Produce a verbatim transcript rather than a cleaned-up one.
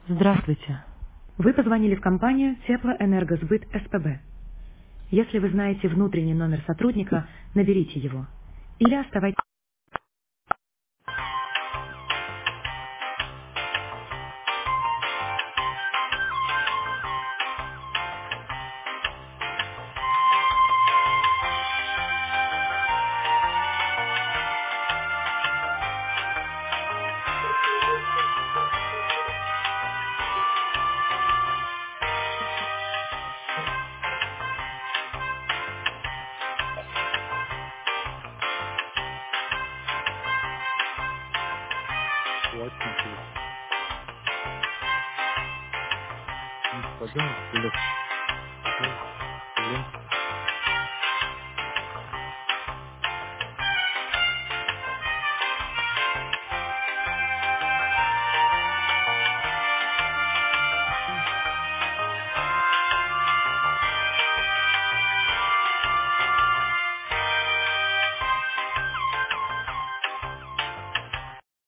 Здравствуйте. Вы позвонили в компанию Теплоэнергосбыт СПБ. Если вы знаете внутренний номер сотрудника, наберите его. Или оставайтесь... Платить на телефон. Ну, пойдем в билет. Пойдем.